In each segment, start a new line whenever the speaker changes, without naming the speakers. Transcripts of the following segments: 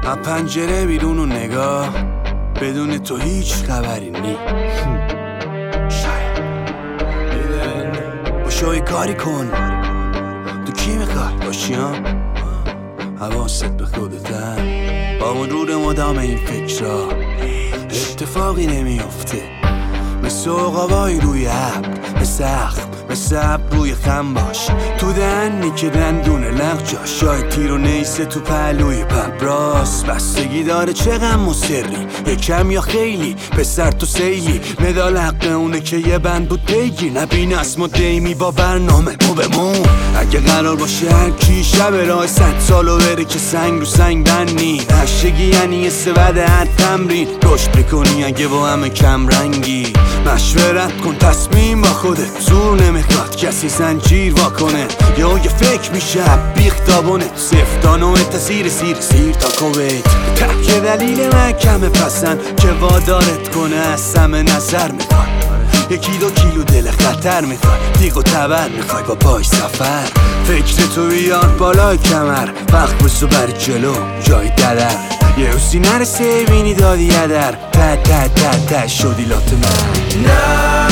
از پنجره بیرون و نگاه، بدون تو هیچ خبری نی. باشو کاری کن، تو کی میخوای باشی ها؟ حواست به خودتن، با مرور مدام این فکرها اتفاقی نمیافته. مثل عقابای روی ابر، مثل اخم، مثل ابر روی خم باش. تو دهنی که دندونه لغ جاش، شاید تیر و نیسه تو پهلوی پبراس. بستگی داره چه غم و سری، یکم یا خیلی، پسر تو سیلی. مدال حق اونه که یه بند بود بگیر، نبین اسم و دیمی با برنامه مو بمون. اگه قرار باشه هر کی شب راه 100 سالو بره که سنگ رو سنگ بنی. نشگی یعنی یه سبد هر تمرین، رشد بکنی اگه با همه کم رنگی. مشورت کن تصمیم با خودت، زور نمیخواد کسی زنجیر واکنه. یا یه فکر میشه بیختابونه، سفتانو تاثیر سیر تا کویت. که دلیل محکمه پسند که وادارت کنه از همه نظر میخوای. 1-2 کیلو دل خطر میخوای، دیگ و تبر میخوای با پای سفر. فکر تو بیار بالای کمر، وقت بسو بر جلو جای ددر. یه حسی نرسه بینی دادی یدر، ته شدی لات من.
نه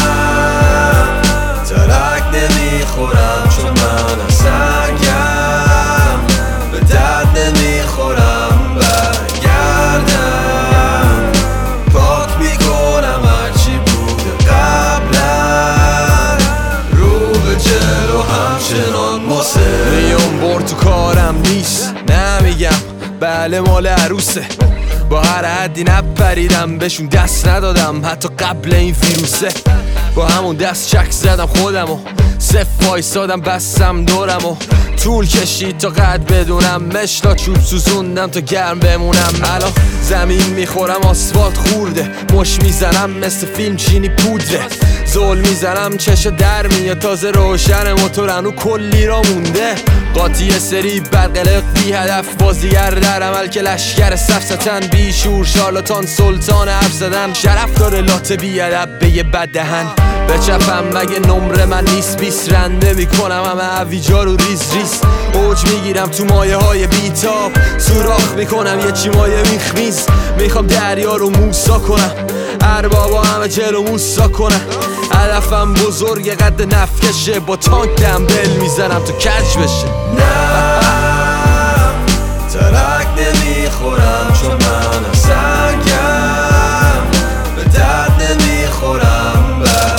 ترک نمیخورم چون من سنگم، به درد نمیخورم برگردم. پاک میکنم هرچی بوده قبلا، رو به جلو همچنان میون بر تو کارم نیست. نمیگم بله مال عروسه، با هر حدی نپریدم بهشون دست ندادم حتی قبل این ویروسه. با همون دست چک زدم خودمو، صف وایسادم بستم دورمو. طول کشید تا قد بدونم، مشتا چوب سوزوندم تا گرم بمونم. الان زمین میخورم آسفالت خورده، مش میزنم مثل فیلم چینی پودره. زل میزنم چشا در میاد، تازه روشن موتورنو کلی را مونده. قاطی سری برقلق بی هدف، بازیگر در عمل که لشگر سفستن. بی شور شارلاتان سلطان حرف زدن، شرف داره لات بی ادب به یه بد دهن. بچپم مگه نمره من نیست 20 رنده میکنم همه عویجا رو ریز ریز. اوج میگیرم تو مایه های بیتاب، سوراخ میکنم یه چی مایه میخمیز. میخوام دریا رو موسا کنم، اربابا همه جلو موسا کنم. هدفم بزرگ قد نفکشه، با تانک دمبل میزنم تو کج بشه. نه ترک نمیخورم چون من سنگم، به درد نمیخورم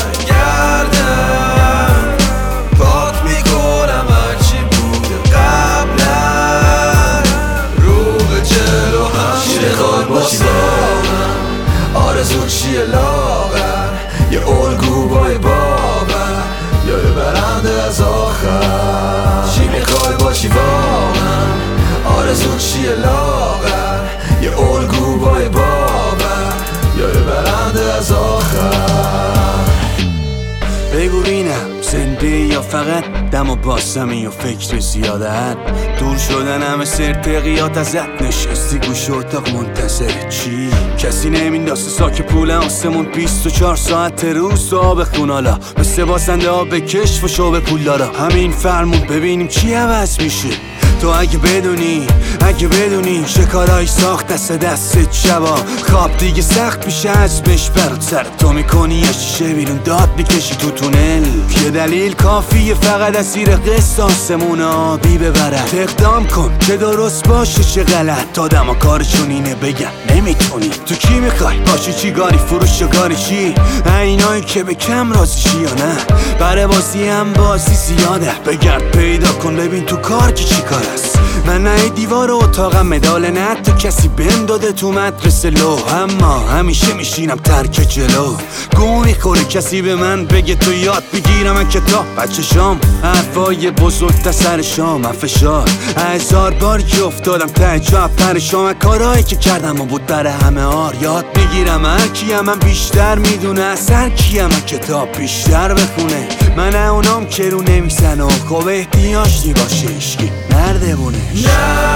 برگردم. پاک میکنم هرچی بوده قبلا، رو به جلو همچه خواهد باشی واقعا. آرزو چیه لاغر، یه الگو بای باور، یا یه برنده از آخر. چی میخوای باشی واقعا، آرزو چیه لاغر، یه الگو بای باور، یا یه برنده از آخر.
بگو بینم زنده یا فقط دم و باسمی و فکر زیادت. دور شدن همه سرتقیات ازت، نشستی گوش اتاق منتظر چی؟ کسی نمینداسه ساک پول آسمون 24 ساعت روز تو آب خونالا. مثل باسنده ها به کشف و شو به پول دارا. همین فرمون ببینیم چی عوض میشه. تو اگه بدونی شکارای ساخت دستت شبا. خواب دیگه سخت میشه عزمش برات، سر تو میکنی یه شیشه بیرون داد میکشی تو تونل. یه دلیل کافیه فقط اسیر قسط آسمون آبی ببرد. اقدام کن که درست باشه چه غلط، آدم ها کارشون اینه بگن نمیتونی. تو کی میخوای باشی، چی گاری فروش و گاری چی؟ اینایی که به کم راضیشی یا نه؟ برای بازی هم بازی زیاده، بگرد پیدا کن ببین تو کار که چی کار است. من نه دیوار اتاقم مدال نه تو کسی بهم داده تو مدرسه لو، اما همیشه میشینم ترک جلو. گو میخوره کسی به من بگه تو یاد بگیرم من کتاب بچه شام. حرفای بزرگ تا سر شام من فشار 1000 بار که افتادم ته جا پرشام. کارهایی که کردم و بود برای همه آر یاد بگیرم. هر کیم من بیشتر میدونه از هر کیم من کتاب بیشتر بخونه. من اونام که رو نمیزن و خوب احتیاج باشه اشکی نردبونه.